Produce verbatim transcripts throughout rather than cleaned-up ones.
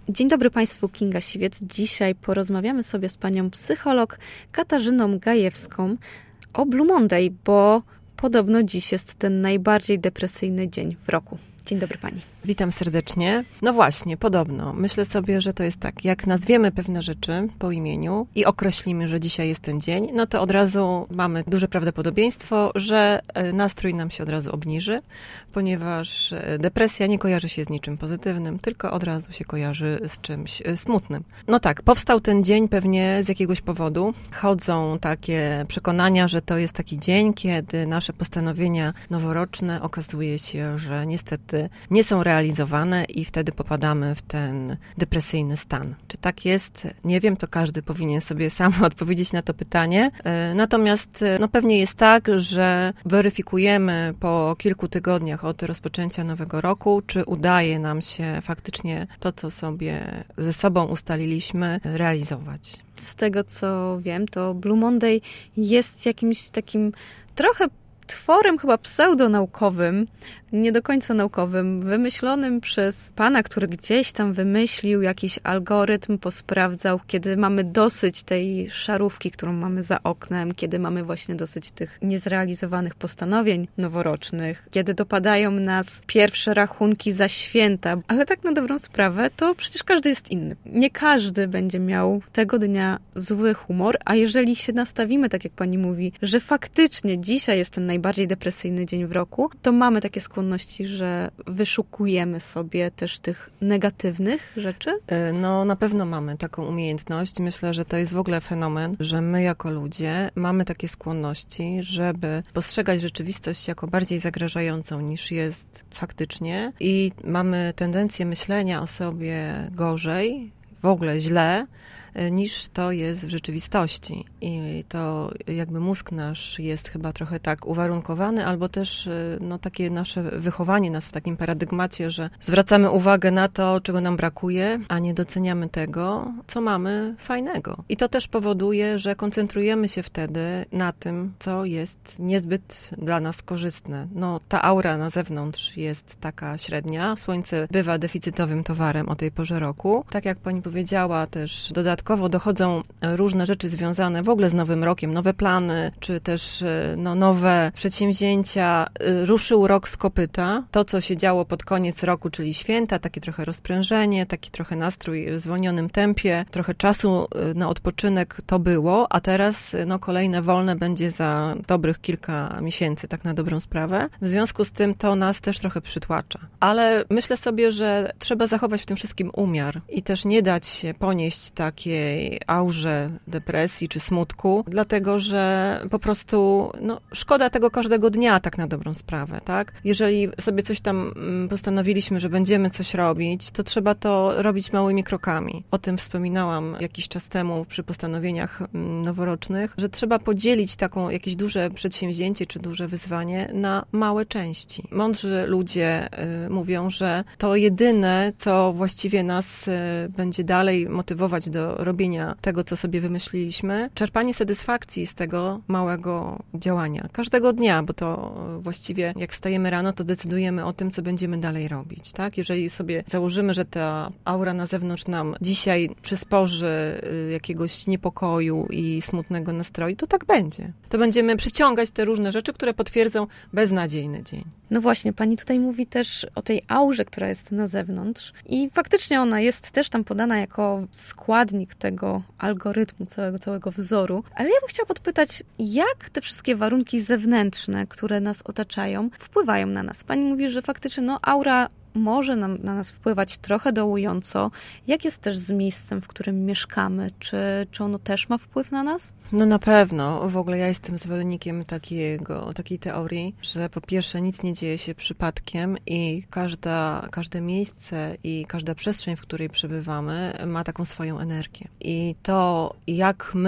Dzień dobry Państwu, Kinga Siwiec. Dzisiaj porozmawiamy sobie z panią psycholog Katarzyną Gajewską o Blue Monday, bo podobno dziś jest ten najbardziej depresyjny dzień w roku. Dzień dobry pani. Witam serdecznie. No właśnie, podobno. Myślę sobie, że to jest tak, jak nazwiemy pewne rzeczy po imieniu i określimy, że dzisiaj jest ten dzień, no to od razu mamy duże prawdopodobieństwo, że nastrój nam się od razu obniży, ponieważ depresja nie kojarzy się z niczym pozytywnym, tylko od razu się kojarzy z czymś smutnym. No tak, powstał ten dzień pewnie z jakiegoś powodu. Chodzą takie przekonania, że to jest taki dzień, kiedy nasze postanowienia noworoczne okazuje się, że niestety nie są realizowane i wtedy popadamy w ten depresyjny stan. Czy tak jest? Nie wiem, to każdy powinien sobie sam odpowiedzieć na to pytanie. Natomiast no pewnie jest tak, że weryfikujemy po kilku tygodniach od rozpoczęcia nowego roku, czy udaje nam się faktycznie to, co sobie ze sobą ustaliliśmy, realizować. Z tego, co wiem, to Blue Monday jest jakimś takim trochę tworem chyba pseudonaukowym, nie do końca naukowym, wymyślonym przez pana, który gdzieś tam wymyślił jakiś algorytm, posprawdzał, kiedy mamy dosyć tej szarówki, którą mamy za oknem, kiedy mamy właśnie dosyć tych niezrealizowanych postanowień noworocznych, kiedy dopadają nas pierwsze rachunki za święta. Ale tak na dobrą sprawę, to przecież każdy jest inny. Nie każdy będzie miał tego dnia zły humor, a jeżeli się nastawimy, tak jak pani mówi, że faktycznie dzisiaj jest ten najbardziej depresyjny dzień w roku, to mamy takie skłonności, że wyszukujemy sobie też tych negatywnych rzeczy? No na pewno mamy taką umiejętność. Myślę, że to jest w ogóle fenomen, że my jako ludzie mamy takie skłonności, żeby postrzegać rzeczywistość jako bardziej zagrażającą niż jest faktycznie i mamy tendencję myślenia o sobie gorzej, w ogóle źle, niż to jest w rzeczywistości. I to jakby mózg nasz jest chyba trochę tak uwarunkowany, albo też no, takie nasze wychowanie nas w takim paradygmacie, że zwracamy uwagę na to, czego nam brakuje, a nie doceniamy tego, co mamy fajnego. I to też powoduje, że koncentrujemy się wtedy na tym, co jest niezbyt dla nas korzystne. No, ta aura na zewnątrz jest taka średnia. Słońce bywa deficytowym towarem o tej porze roku. Tak jak pani powiedziała, też dodatkowo dochodzą różne rzeczy związane w ogóle z Nowym Rokiem, nowe plany, czy też no, nowe przedsięwzięcia. Ruszył rok z kopyta. To, co się działo pod koniec roku, czyli święta, takie trochę rozprężenie, taki trochę nastrój w zwolnionym tempie, trochę czasu na odpoczynek to było, a teraz no, kolejne wolne będzie za dobrych kilka miesięcy, tak na dobrą sprawę. W związku z tym to nas też trochę przytłacza. Ale myślę sobie, że trzeba zachować w tym wszystkim umiar i też nie dać się ponieść takiej aurze depresji czy smutku, dlatego że po prostu no, szkoda tego każdego dnia, tak na dobrą sprawę, tak? Jeżeli sobie coś tam postanowiliśmy, że będziemy coś robić, to trzeba to robić małymi krokami. O tym wspominałam jakiś czas temu przy postanowieniach noworocznych, że trzeba podzielić taką jakieś duże przedsięwzięcie czy duże wyzwanie na małe części. Mądrzy ludzie y, mówią, że to jedyne, co właściwie nas y, będzie dalej motywować do robienia tego, co sobie wymyśliliśmy, czerpanie satysfakcji z tego małego działania. Każdego dnia, bo to właściwie jak wstajemy rano, to decydujemy o tym, co będziemy dalej robić, tak? Jeżeli sobie założymy, że ta aura na zewnątrz nam dzisiaj przysporzy jakiegoś niepokoju i smutnego nastroju, to tak będzie. To będziemy przyciągać te różne rzeczy, które potwierdzą beznadziejny dzień. No właśnie, pani tutaj mówi też o tej aurze, która jest na zewnątrz i faktycznie ona jest też tam podana jako składnik tego algorytmu, całego, całego wzoru. Ale ja bym chciała podpytać, jak te wszystkie warunki zewnętrzne, które nas otaczają, wpływają na nas? Pani mówi, że faktycznie no, aura może nam, na nas wpływać trochę dołująco. Jak jest też z miejscem, w którym mieszkamy? Czy, czy ono też ma wpływ na nas? No na pewno. W ogóle ja jestem zwolennikiem takiego, takiej teorii, że po pierwsze nic nie dzieje się przypadkiem i każda, każde miejsce i każda przestrzeń, w której przebywamy, ma taką swoją energię. I to, jak my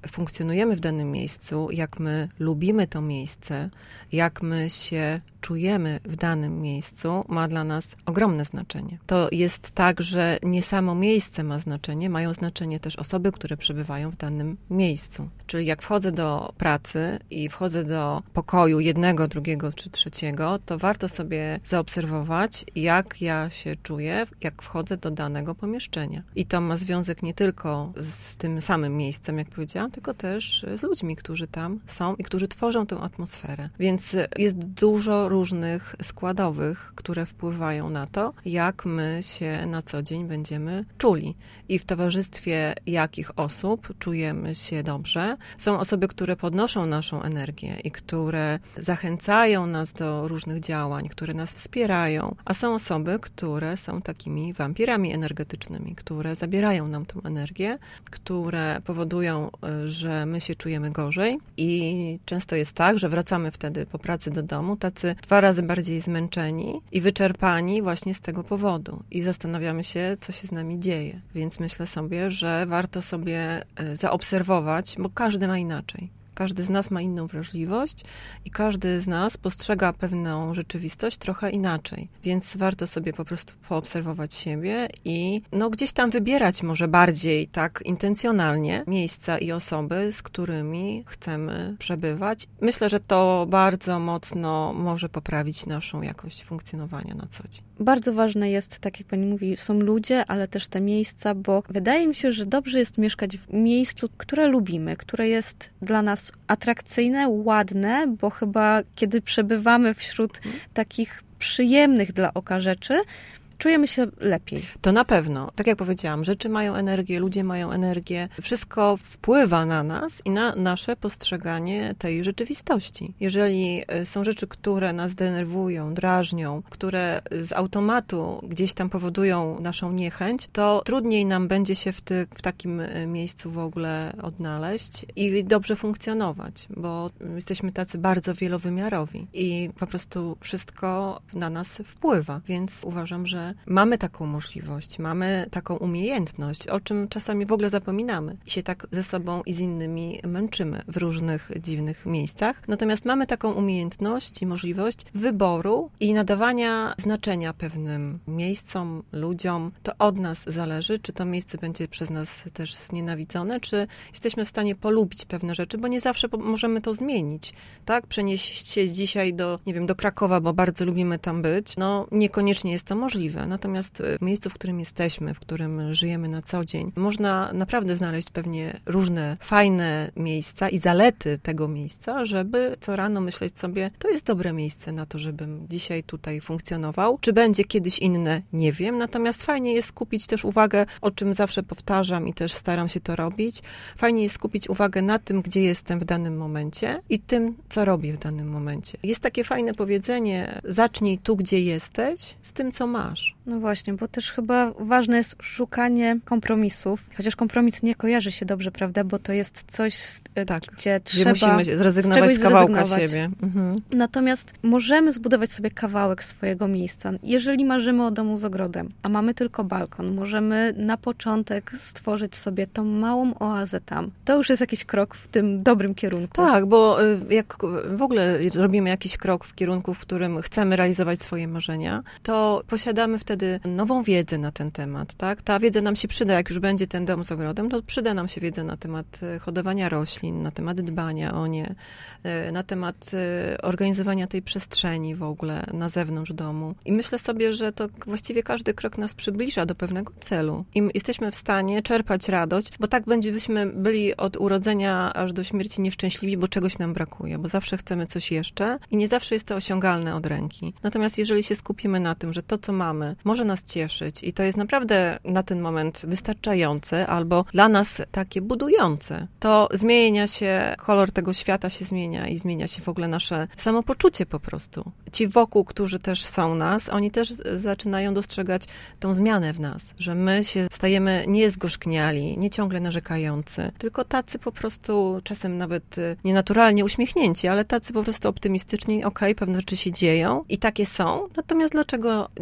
funkcjonujemy w danym miejscu, jak my lubimy to miejsce, jak my się czujemy w danym miejscu, ma dla nas ogromne znaczenie. To jest tak, że nie samo miejsce ma znaczenie, mają znaczenie też osoby, które przebywają w danym miejscu. Czyli jak wchodzę do pracy i wchodzę do pokoju jednego, drugiego czy trzeciego, to warto sobie zaobserwować, jak ja się czuję, jak wchodzę do danego pomieszczenia. I to ma związek nie tylko z tym samym miejscem, jak powiedziałam, tylko też z ludźmi, którzy tam są i którzy tworzą tę atmosferę. Więc jest dużo różnych składowych, które wpływają na to, jak my się na co dzień będziemy czuli. I w towarzystwie jakich osób czujemy się dobrze. Są osoby, które podnoszą naszą energię i które zachęcają nas do różnych działań, które nas wspierają, a są osoby, które są takimi wampirami energetycznymi, które zabierają nam tą energię, które powodują, że my się czujemy gorzej i często jest tak, że wracamy wtedy po pracy do domu, tacy dwa razy bardziej zmęczeni i wyczerpani właśnie z tego powodu. I zastanawiamy się, co się z nami dzieje. Więc myślę sobie, że warto sobie zaobserwować, bo każdy ma inaczej. Każdy z nas ma inną wrażliwość i każdy z nas postrzega pewną rzeczywistość trochę inaczej. Więc warto sobie po prostu poobserwować siebie i no gdzieś tam wybierać może bardziej tak intencjonalnie miejsca i osoby, z którymi chcemy przebywać. Myślę, że to bardzo mocno może poprawić naszą jakość funkcjonowania na co dzień. Bardzo ważne jest, tak jak pani mówi, są ludzie, ale też te miejsca, bo wydaje mi się, że dobrze jest mieszkać w miejscu, które lubimy, które jest dla nas atrakcyjne, ładne, bo chyba kiedy przebywamy wśród takich przyjemnych dla oka rzeczy, czujemy się lepiej. To na pewno. Tak jak powiedziałam, rzeczy mają energię, ludzie mają energię. Wszystko wpływa na nas i na nasze postrzeganie tej rzeczywistości. Jeżeli są rzeczy, które nas denerwują, drażnią, które z automatu gdzieś tam powodują naszą niechęć, to trudniej nam będzie się w, ty, w takim miejscu w ogóle odnaleźć i dobrze funkcjonować, bo jesteśmy tacy bardzo wielowymiarowi i po prostu wszystko na nas wpływa, więc uważam, że mamy taką możliwość, mamy taką umiejętność, o czym czasami w ogóle zapominamy i się tak ze sobą i z innymi męczymy w różnych dziwnych miejscach. Natomiast mamy taką umiejętność i możliwość wyboru i nadawania znaczenia pewnym miejscom, ludziom. To od nas zależy, czy to miejsce będzie przez nas też znienawidzone, czy jesteśmy w stanie polubić pewne rzeczy, bo nie zawsze możemy to zmienić, tak? Przenieść się dzisiaj do, nie wiem, do Krakowa, bo bardzo lubimy tam być, no niekoniecznie jest to możliwe. Natomiast w miejscu, w którym jesteśmy, w którym żyjemy na co dzień, można naprawdę znaleźć pewnie różne fajne miejsca i zalety tego miejsca, żeby co rano myśleć sobie, to jest dobre miejsce na to, żebym dzisiaj tutaj funkcjonował. Czy będzie kiedyś inne? Nie wiem. Natomiast fajnie jest skupić też uwagę, o czym zawsze powtarzam i też staram się to robić. Fajnie jest skupić uwagę na tym, gdzie jestem w danym momencie i tym, co robię w danym momencie. Jest takie fajne powiedzenie, zacznij tu, gdzie jesteś, z tym, co masz. No właśnie, bo też chyba ważne jest szukanie kompromisów, chociaż kompromis nie kojarzy się dobrze, prawda, bo to jest coś, tak, gdzie trzeba musimy zrezygnować z, z kawałka siebie. Mhm. Natomiast możemy zbudować sobie kawałek swojego miejsca. Jeżeli marzymy o domu z ogrodem, a mamy tylko balkon, możemy na początek stworzyć sobie tą małą oazę tam. To już jest jakiś krok w tym dobrym kierunku. Tak, bo jak w ogóle robimy jakiś krok w kierunku, w którym chcemy realizować swoje marzenia, to posiadamy wtedy nową wiedzę na ten temat, tak? Ta wiedza nam się przyda, jak już będzie ten dom z ogrodem, to przyda nam się wiedza na temat hodowania roślin, na temat dbania o nie, na temat organizowania tej przestrzeni w ogóle na zewnątrz domu. I myślę sobie, że to właściwie każdy krok nas przybliża do pewnego celu. I jesteśmy w stanie czerpać radość, bo tak będziemy byli od urodzenia aż do śmierci nieszczęśliwi, bo czegoś nam brakuje, bo zawsze chcemy coś jeszcze i nie zawsze jest to osiągalne od ręki. Natomiast jeżeli się skupimy na tym, że to, co mamy, może nas cieszyć i to jest naprawdę na ten moment wystarczające albo dla nas takie budujące, to zmienia się, kolor tego świata się zmienia i zmienia się w ogóle nasze samopoczucie po prostu. Ci wokół, którzy też są nas, oni też zaczynają dostrzegać tą zmianę w nas, że my się stajemy nie zgorzkniali, nie ciągle narzekający, tylko tacy po prostu czasem nawet nienaturalnie uśmiechnięci, ale tacy po prostu optymistyczni, okej, pewne rzeczy się dzieją i takie są, natomiast dlaczego dzisiaj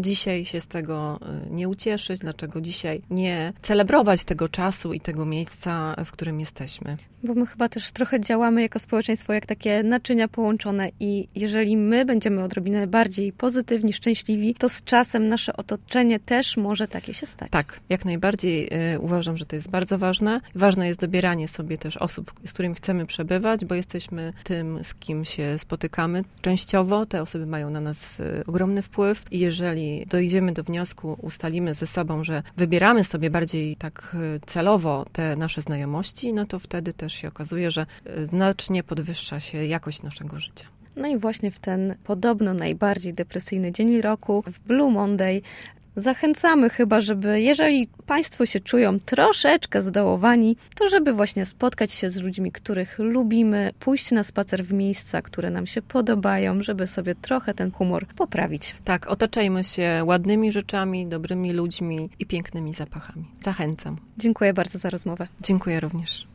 się z tego nie ucieszyć, dlaczego dzisiaj nie celebrować tego czasu i tego miejsca, w którym jesteśmy. Bo my chyba też trochę działamy jako społeczeństwo jak takie naczynia połączone i jeżeli my będziemy odrobinę bardziej pozytywni, szczęśliwi, to z czasem nasze otoczenie też może takie się stać. Tak, jak najbardziej y, uważam, że to jest bardzo ważne. Ważne jest dobieranie sobie też osób, z którymi chcemy przebywać, bo jesteśmy tym, z kim się spotykamy częściowo. Te osoby mają na nas y, ogromny wpływ i jeżeli dojdziemy do wniosku, ustalimy ze sobą, że wybieramy sobie bardziej tak y, celowo te nasze znajomości, no to wtedy też się okazuje, że znacznie podwyższa się jakość naszego życia. No i właśnie w ten podobno najbardziej depresyjny dzień roku, w Blue Monday, zachęcamy chyba, żeby jeżeli Państwo się czują troszeczkę zdołowani, to żeby właśnie spotkać się z ludźmi, których lubimy, pójść na spacer w miejsca, które nam się podobają, żeby sobie trochę ten humor poprawić. Tak, otaczajmy się ładnymi rzeczami, dobrymi ludźmi i pięknymi zapachami. Zachęcam. Dziękuję bardzo za rozmowę. Dziękuję również.